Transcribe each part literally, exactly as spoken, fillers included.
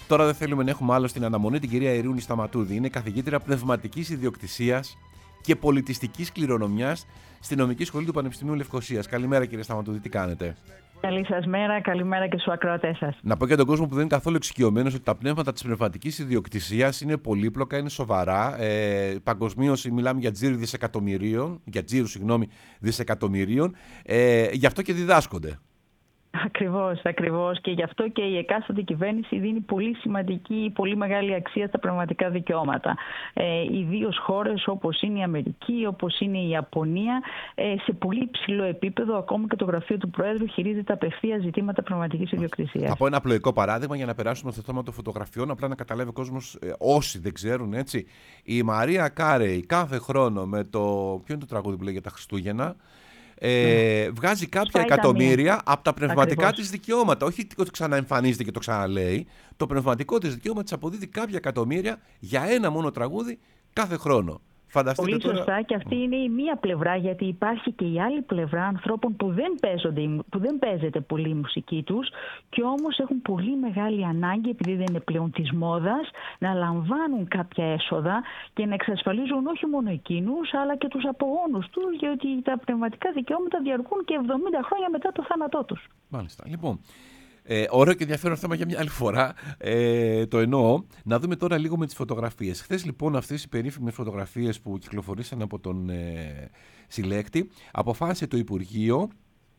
Τώρα δεν θέλουμε να έχουμε άλλο στην αναμονή την κυρία Ειρήνη Σταματούδη. Είναι καθηγήτρια πνευματικής ιδιοκτησίας και πολιτιστικής κληρονομιάς στη Νομική Σχολή του Πανεπιστημίου Λευκωσίας. Καλημέρα, κύριε Σταματούδη, τι κάνετε? Καλή σας μέρα, καλημέρα και στους ακροατές σας. Να πω για τον κόσμο που δεν είναι καθόλου εξοικειωμένος ότι τα πνεύματα της πνευματικής ιδιοκτησίας είναι πολύπλοκα, είναι σοβαρά. Ε, παγκοσμίως μιλάμε για τζίρου δισεκατομμυρίων, για τζίρου, συγγνώμη, δισεκατομμυρίων. Ε, γι' αυτό και διδάσκονται. Ακριβώς, ακριβώς. Και γι' αυτό και η εκάστοτε κυβέρνηση δίνει πολύ σημαντική, πολύ μεγάλη αξία στα πραγματικά δικαιώματα. Ε, ιδίως χώρες όπως είναι η Αμερική, όπως είναι η Ιαπωνία, ε, σε πολύ υψηλό επίπεδο, ακόμα και το γραφείο του Προέδρου χειρίζεται απευθείας ζητήματα πραγματικής ιδιοκτησίας. Θα πω ένα απλοϊκό παράδειγμα για να περάσουμε στο θέμα των φωτογραφιών, απλά να καταλάβει ο κόσμος, ε, όσοι δεν ξέρουν, έτσι. Η Μαρία Κάρεϊ κάθε χρόνο με το. Ποιο είναι το τραγούδι που λέει για τα Χριστούγεννα? Ε, βγάζει κάποια Σπάει εκατομμύρια από τα πνευματικά Ακριβώς. της δικαιώματα. Όχι ότι ξαναεμφανίζεται και το ξαναλέει. Το πνευματικό της δικαίωμα της αποδίδει κάποια εκατομμύρια για ένα μόνο τραγούδι κάθε χρόνο. Φανταστείτε Πολύ τώρα... σωστά, και αυτή είναι η μία πλευρά, γιατί υπάρχει και η άλλη πλευρά ανθρώπων που δεν, παίζονται, που δεν παίζεται πολύ η μουσική τους και όμως έχουν πολύ μεγάλη ανάγκη, επειδή δεν είναι πλέον της μόδας, να λαμβάνουν κάποια έσοδα και να εξασφαλίζουν όχι μόνο εκείνους αλλά και τους απογόνους τους, γιατί τα πνευματικά δικαιώματα διαρκούν και εβδομήντα χρόνια μετά το θάνατό τους. Μάλιστα. Λοιπόν, Ε, ωραίο και ενδιαφέρον θέμα για μια άλλη φορά. Ε, το εννοώ. Να δούμε τώρα λίγο με τις φωτογραφίες. Χθες λοιπόν αυτές οι περίφημες φωτογραφίες που κυκλοφορήσαν από τον ε, συλλέκτη, αποφάσισε το Υπουργείο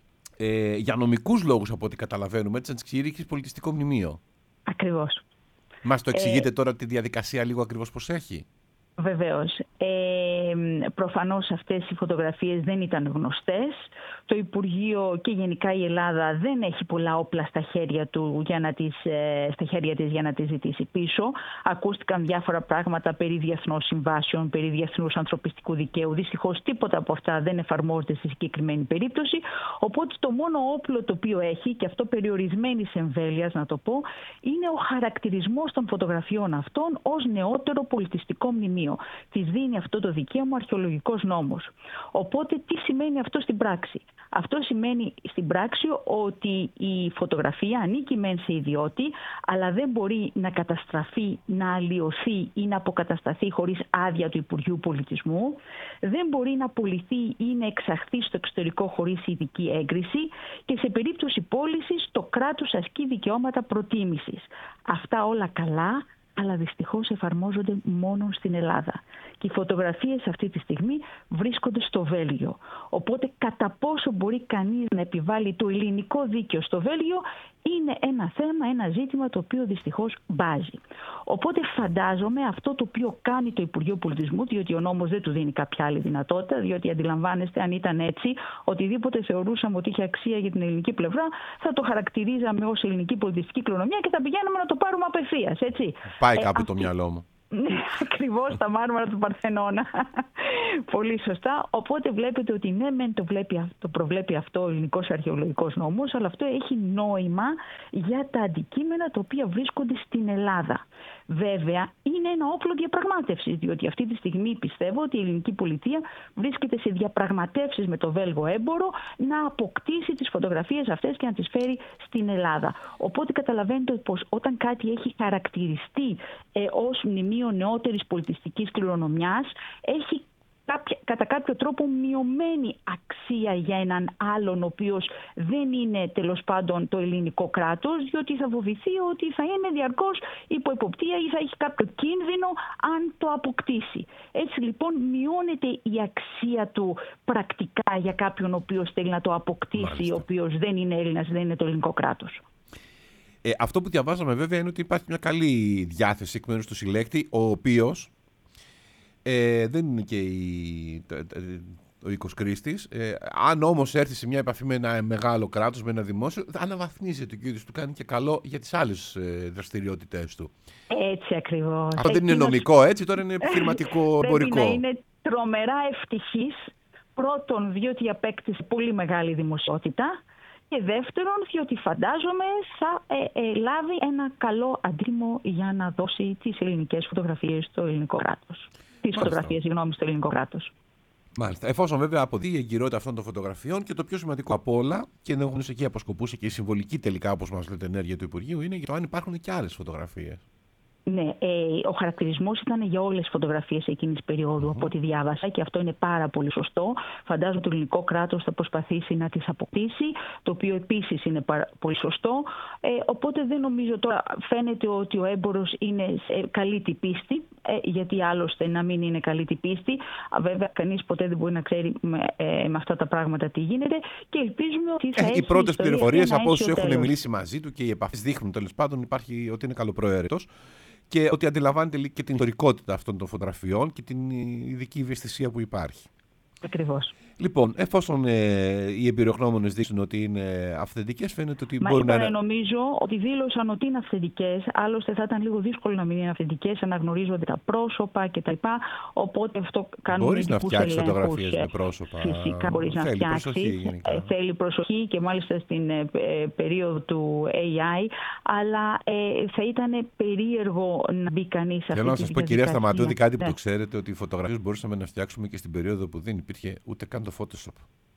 ε, για νομικούς λόγους, από ό,τι καταλαβαίνουμε, έτσι, να τις κηρύξει πολιτιστικό μνημείο. Ακριβώς. Μας το εξηγείτε ε... τώρα τη διαδικασία λίγο ακριβώς πώς έχει? Βεβαίως. Ε, προφανώς αυτές οι φωτογραφίες δεν ήταν γνωστές. Το Υπουργείο και γενικά η Ελλάδα δεν έχει πολλά όπλα στα χέρια, του για να τις, στα χέρια της για να τις ζητήσει πίσω. Ακούστηκαν διάφορα πράγματα περί διεθνών συμβάσεων, περί διεθνούς ανθρωπιστικού δικαίου. Δυστυχώς τίποτα από αυτά δεν εφαρμόζεται στη συγκεκριμένη περίπτωση. Οπότε το μόνο όπλο το οποίο έχει, και αυτό περιορισμένης εμβέλειας να το πω, είναι ο χαρακτηρισμός των φωτογραφιών αυτών ως νεότερο πολιτιστικό μνημείο. Της δίνει αυτό το δικαίωμα ο αρχαιολογικός νόμος. Οπότε τι σημαίνει αυτό στην πράξη? Αυτό σημαίνει στην πράξη ότι η φωτογραφία ανήκει μεν σε ιδιώτη, αλλά δεν μπορεί να καταστραφεί, να αλλοιωθεί ή να αποκατασταθεί χωρίς άδεια του Υπουργείου Πολιτισμού. Δεν μπορεί να πουληθεί ή να εξαχθεί στο εξωτερικό χωρίς ειδική έγκριση και σε περίπτωση πώλησης το κράτος ασκεί δικαιώματα προτίμησης. Αυτά όλα καλά, αλλά δυστυχώς εφαρμόζονται μόνο στην Ελλάδα. Και οι φωτογραφίες αυτή τη στιγμή βρίσκονται στο Βέλγιο. Οπότε κατά πόσο μπορεί κανείς να επιβάλλει το ελληνικό δίκαιο στο Βέλγιο είναι ένα θέμα, ένα ζήτημα το οποίο δυστυχώς μπάζει. Οπότε φαντάζομαι αυτό το οποίο κάνει το Υπουργείο Πολιτισμού, διότι ο νόμος δεν του δίνει κάποια άλλη δυνατότητα, διότι αντιλαμβάνεστε, αν ήταν έτσι, οτιδήποτε θεωρούσαμε ότι είχε αξία για την ελληνική πλευρά, θα το χαρακτηρίζαμε ως ελληνική πολιτιστική κληρονομιά και θα πηγαίναμε να το πάρουμε απευθείας, έτσι. Πάει κάπου ε, το αυτή... μυαλό μου. Ακριβώς, τα μάρμαρα του Παρθενώνα. Πολύ σωστά. Οπότε βλέπετε ότι ναι, μεν το, βλέπει, το προβλέπει αυτό ο ελληνικός αρχαιολογικός νόμος, αλλά αυτό έχει νόημα για τα αντικείμενα τα οποία βρίσκονται στην Ελλάδα. Βέβαια, είναι ένα όπλο διαπραγμάτευσης, διότι αυτή τη στιγμή πιστεύω ότι η ελληνική πολιτεία βρίσκεται σε διαπραγματεύσεις με το Βέλγο έμπορο να αποκτήσει τις φωτογραφίες αυτές και να τις φέρει στην Ελλάδα. Οπότε καταλαβαίνετε πως όταν κάτι έχει χαρακτηριστεί ε, ως μνημείο νεότερης πολιτιστικής κληρονομιάς, έχει κάποια, κατά κάποιο τρόπο μειωμένη αξία για έναν άλλον ο οποίος δεν είναι τέλος πάντων το ελληνικό κράτος, διότι θα φοβηθεί ότι θα είναι διαρκώς υπό υποπτία ή θα έχει κάποιο κίνδυνο αν το αποκτήσει. Έτσι λοιπόν μειώνεται η αξία του πρακτικά για κάποιον ο οποίος θέλει να το αποκτήσει, Μάλιστα. ο οποίος δεν είναι Έλληνας, δεν είναι το ελληνικό κράτος. Ε, αυτό που διαβάζαμε βέβαια είναι ότι υπάρχει μια καλή διάθεση εκ μέρους του συλλέκτη, ο οποίος ε, δεν είναι και η, το, το, ο οίκος κρίστης. Ε, αν όμως έρθει σε μια επαφή με ένα μεγάλο κράτος, με ένα δημόσιο, αναβαθμίζεται ο κύριος, του κάνει και καλό για τις άλλες ε, δραστηριότητες του. Έτσι ακριβώς. Αυτό δεν είναι νομικό, έτσι, τώρα είναι επιχειρηματικό, εμπορικό. Πρέπει να είναι τρομερά ευτυχής, πρώτον διότι απέκτησε πολύ μεγάλη δημοσιότητα, και δεύτερον, διότι φαντάζομαι θα ε, ε, λάβει ένα καλό αντίμο για να δώσει τις ελληνικές φωτογραφίες στο ελληνικό κράτος. Τις φωτογραφίες, συγγνώμη, στο ελληνικό κράτος. Μάλιστα. Εφόσον βέβαια αποδεί η εγκυρότητα αυτών των φωτογραφιών και το πιο σημαντικό από όλα, και ενδεχομένως εκεί αποσκοπούσε και η συμβολική τελικά, όπως μας λέτε, ενέργεια του Υπουργείου, είναι για το αν υπάρχουν και άλλες φωτογραφίες. Ναι, ε, ο χαρακτηρισμός ήταν για όλες τις φωτογραφίες εκείνης της περίοδου, mm-hmm. από ό,τι διάβασα, και αυτό είναι πάρα πολύ σωστό. Φαντάζομαι το ελληνικό κράτος θα προσπαθήσει να τις αποκτήσει, το οποίο επίσης είναι πάρα πολύ σωστό. Ε, οπότε δεν νομίζω τώρα, φαίνεται ότι ο έμπορος είναι σε καλή την πίστη, ε, γιατί άλλωστε να μην είναι καλή την πίστη. Βέβαια, κανείς ποτέ δεν μπορεί να ξέρει με, ε, με αυτά τα πράγματα τι γίνεται, και ελπίζουμε ότι θα ε, έχει. Οι πρώτες πληροφορίες από όσους έχουν μιλήσει μαζί του και οι επαφές δείχνουν τέλος πάντων υπάρχει, ότι είναι καλοπροαίρετος. Και ότι αντιλαμβάνεται και την ιστορικότητα αυτών των φωτογραφιών και την ειδική ευαισθησία που υπάρχει. Ακριβώς. Λοιπόν, εφόσον ε, οι εμπειρογνώμονες δείξουν ότι είναι αυθεντικές, φαίνεται ότι Μα μπορεί να είναι. Νομίζω ότι δήλωσαν ότι είναι αυθεντικές. Άλλωστε, θα ήταν λίγο δύσκολο να μην είναι αυθεντικές, αναγνωρίζονται τα πρόσωπα κτλ. Οπότε αυτό κάνουμε. Μπορείς να φτιάξεις φωτογραφίες με πρόσωπα. Φυσικά μπορείς να φτιάξεις. Προσοχή, θέλει προσοχή και μάλιστα στην ε, περίοδο του έι άι. Αλλά ε, θα ήταν περίεργο να μπει κανείς σε αυτή τη διαδικασία. Θέλω να σας πω, κυρία Σταματώδη, κάτι που το ξέρετε, ότι οι φωτογραφίες μπορούσαμε να φτιάξουμε και στην περίοδο που δεν υπήρχε ούτε καν το Photoshop.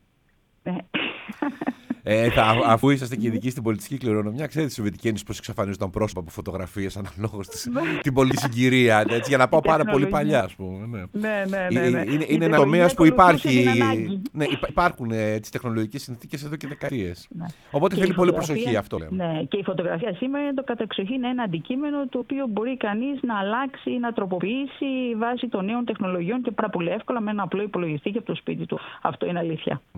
Ε, θα, αφού είσαστε και ειδικοί στην πολιτιστική κληρονομιά, ξέρετε στη Σοβιετική Ένωση πώς εξαφανίζονταν πρόσωπα από φωτογραφίες αναλόγως την πολιτική συγκυρία. Έτσι, για να πάω πάρα πολύ παλιά, ας πούμε. Ναι, ναι, ναι. ναι, ναι. Είναι, είναι ένα τομέα που υπάρχει. Ναι, υπάρχουν έτσι τεχνολογικές συνθήκες εδώ και δεκαετίες. Ναι. Οπότε και θέλει πολύ προσοχή αυτό. Λέμε. Ναι, και η φωτογραφία σήμερα είναι το κατεξοχήν ένα αντικείμενο το οποίο μπορεί κανείς να αλλάξει, να τροποποιήσει βάσει των νέων τεχνολογιών και πάρα πολύ εύκολα με ένα απλό υπολογιστή και από το σπίτι του. Αυτό είναι αλήθεια.